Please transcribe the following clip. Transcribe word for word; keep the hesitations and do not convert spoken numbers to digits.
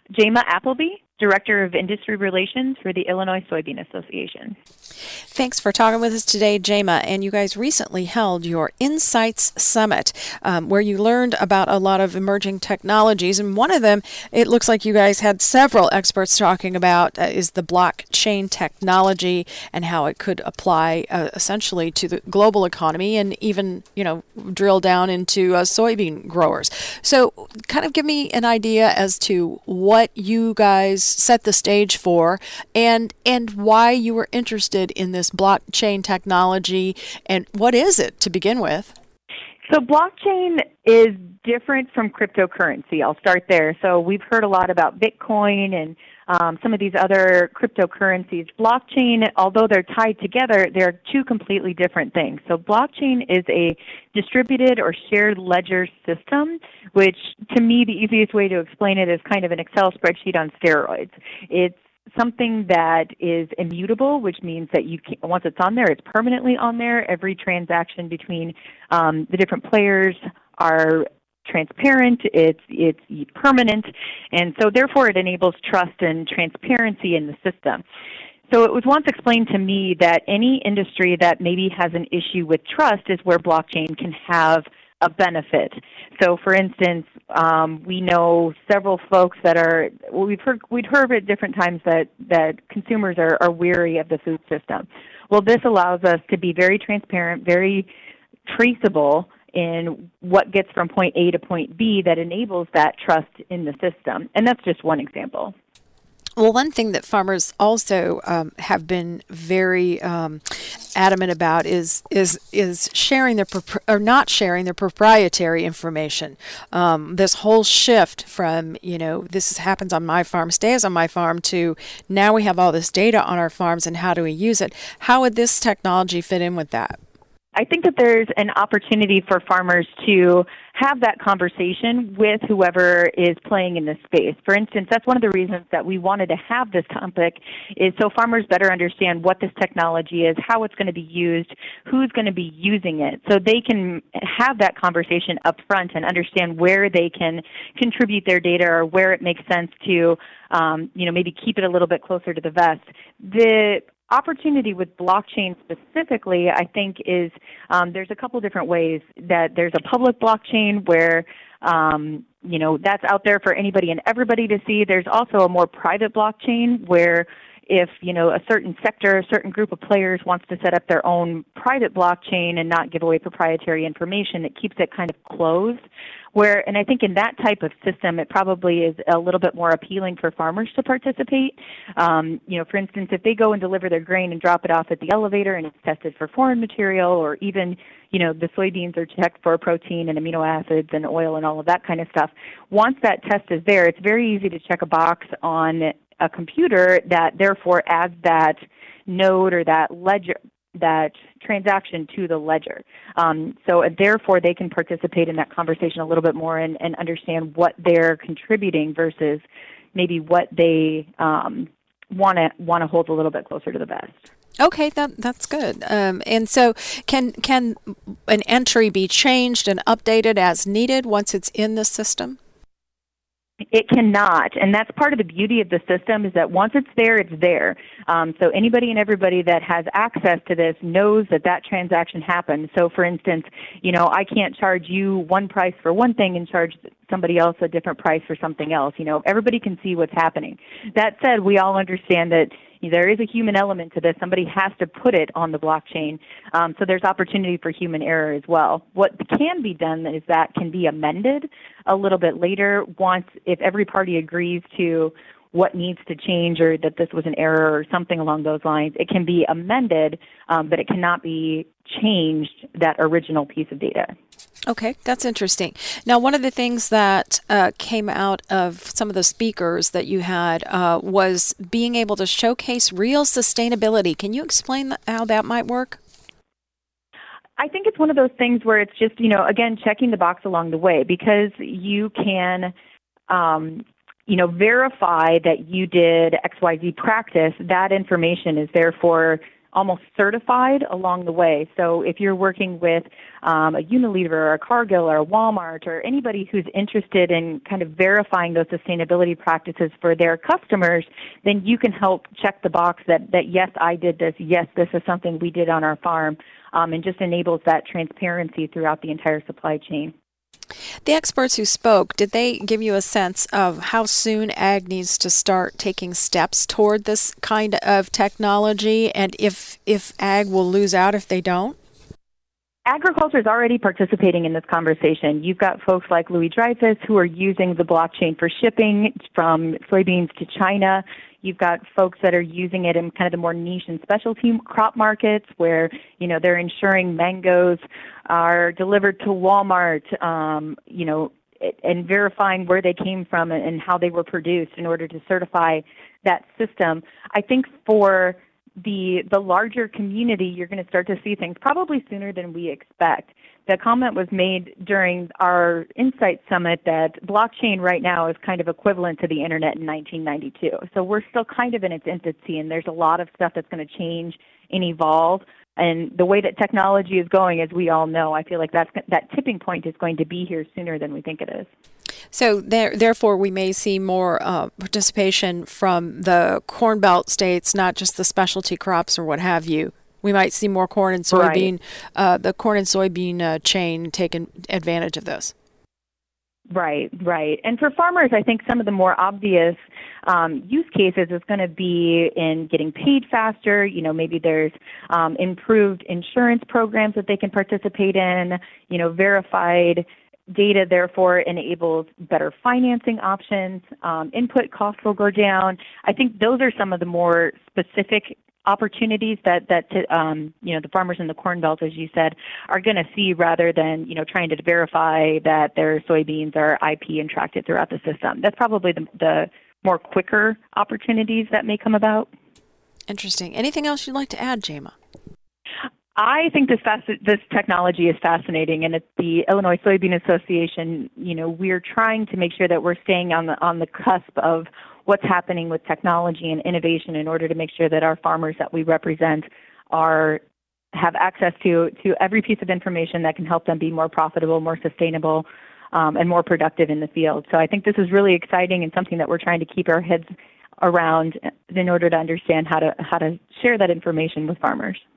Jayma Appleby, Director of Industry Relations for the Illinois Soybean Association. Thanks for talking with us today, Jayma. And you guys recently held your Insights Summit, um, where you learned about a lot of emerging technologies. And one of them, it looks like you guys had several experts talking about, uh, is the blockchain technology and how it could apply uh, essentially to the global economy and even, you know, drill down into uh, soybean growers. So kind of give me an idea as to what you guys set the stage for and and why you were interested in this blockchain technology, and what is it to begin with? So blockchain is different from cryptocurrency. I'll start there. So we've heard a lot about Bitcoin and um, some of these other cryptocurrencies. Blockchain, although they're tied together, they're two completely different things. So blockchain is a distributed or shared ledger system, which to me the easiest way to explain it is kind of an Excel spreadsheet on steroids. It's something that is immutable, which means that you can, once it's on there, it's permanently on there. Every transaction between um, the different players are transparent, it's it's permanent, and so therefore it enables trust and transparency in the system. So it was once explained to me that any industry that maybe has an issue with trust is where blockchain can have a benefit. So, for instance, um, we know several folks that are, well, we've heard, we'd heard at different times that, that consumers are, are weary of the food system. Well, this allows us to be very transparent, very traceable in what gets from point A to point B that enables that trust in the system. And that's just one example. Well, one thing that farmers also um, have been very um, adamant about is is is sharing their or not sharing their proprietary information. Um, this whole shift from, you know, this happens on my farm, stays on my farm, to now we have all this data on our farms and how do we use it? How would this technology fit in with that? I think that there's an opportunity for farmers to have that conversation with whoever is playing in this space. For instance, that's one of the reasons that we wanted to have this topic, is so farmers better understand what this technology is, how it's going to be used, who's going to be using it, so they can have that conversation up front and understand where they can contribute their data or where it makes sense to um, you know, maybe keep it a little bit closer to the vest. The opportunity with blockchain specifically, I think, is um, there's a couple different ways that there's a public blockchain where um, you know, that's out there for anybody and everybody to see. There's also a more private blockchain where if, you know, a certain sector, a certain group of players wants to set up their own private blockchain and not give away proprietary information, it keeps it kind of closed. Where, and I think in that type of system, it probably is a little bit more appealing for farmers to participate. Um, you know, for instance, if they go and deliver their grain and drop it off at the elevator and it's tested for foreign material, or even, you know, the soybeans are checked for protein and amino acids and oil and all of that kind of stuff. Once that test is there, it's very easy to check a box on a computer that therefore adds that node or that ledger, that transaction to the ledger. Um, so uh, therefore they can participate in that conversation a little bit more and, and understand what they're contributing versus maybe what they um, want to want to hold a little bit closer to the vest. Okay, that that's good. Um, and so can can an entry be changed and updated as needed once it's in the system? It cannot, and that's part of the beauty of the system, is that once it's there, it's there. Um, so anybody and everybody that has access to this knows that that transaction happened. So for instance, you know, I can't charge you one price for one thing and charge somebody else a different price for something else. You know, everybody can see what's happening. That said, we all understand that there is a human element to this. Somebody has to put it on the blockchain, um, so there's opportunity for human error as well. What can be done is that can be amended a little bit later once, if every party agrees to what needs to change or that this was an error or something along those lines. It can be amended, um, but it cannot be changed, that original piece of data. Okay, that's interesting. Now, one of the things that uh, came out of some of the speakers that you had uh, was being able to showcase real sustainability. Can you explain th- how that might work? I think it's one of those things where it's just, you know, again, checking the box along the way, because you can, um, you know, verify that you did X Y Z practice. That information is therefore almost certified along the way. So if you're working with um, a Unilever or a Cargill or a Walmart or anybody who's interested in kind of verifying those sustainability practices for their customers, then you can help check the box that, that yes, I did this, yes, this is something we did on our farm, um, and just enables that transparency throughout the entire supply chain. The experts who spoke, did they give you a sense of how soon ag needs to start taking steps toward this kind of technology, and if if ag will lose out if they don't? Agriculture is already participating in this conversation. You've got folks like Louis Dreyfus who are using the blockchain for shipping from soybeans to China. You've got folks that are using it in kind of the more niche and specialty crop markets where, you know, they're ensuring mangoes are delivered to Walmart, um, you know, and verifying where they came from and how they were produced in order to certify that system. I think for the the larger community, you're going to start to see things probably sooner than we expect. The comment was made during our Insight Summit that blockchain right now is kind of equivalent to the internet in nineteen ninety-two. So we're still kind of in its infancy, and there's a lot of stuff that's going to change and evolve. And the way that technology is going, as we all know, I feel like that's, that tipping point is going to be here sooner than we think it is. So there, therefore, we may see more uh, participation from the Corn Belt states, not just the specialty crops or what have you. We might see more corn and soybean, right. uh, the corn and soybean uh, chain taking advantage of this. Right, right. And for farmers, I think some of the more obvious um, use cases is going to be in getting paid faster. You know, maybe there's um, improved insurance programs that they can participate in. You know, verified data, therefore, enables better financing options. Um, input costs will go down. I think those are some of the more specific opportunities that that um, you know, the farmers in the Corn Belt, as you said, are going to see, rather than, you know, trying to verify that their soybeans are I P and tracked it throughout the system. That's probably the, the more quicker opportunities that may come about. Interesting. Anything else you'd like to add, Jayma? I think this fasc- this technology is fascinating, and at the Illinois Soybean Association, you know, we're trying to make sure that we're staying on the on the cusp of what's happening with technology and innovation in order to make sure that our farmers that we represent are have access to to every piece of information that can help them be more profitable, more sustainable, um, and more productive in the field. So I think this is really exciting and something that we're trying to keep our heads around in order to understand how to how to share that information with farmers.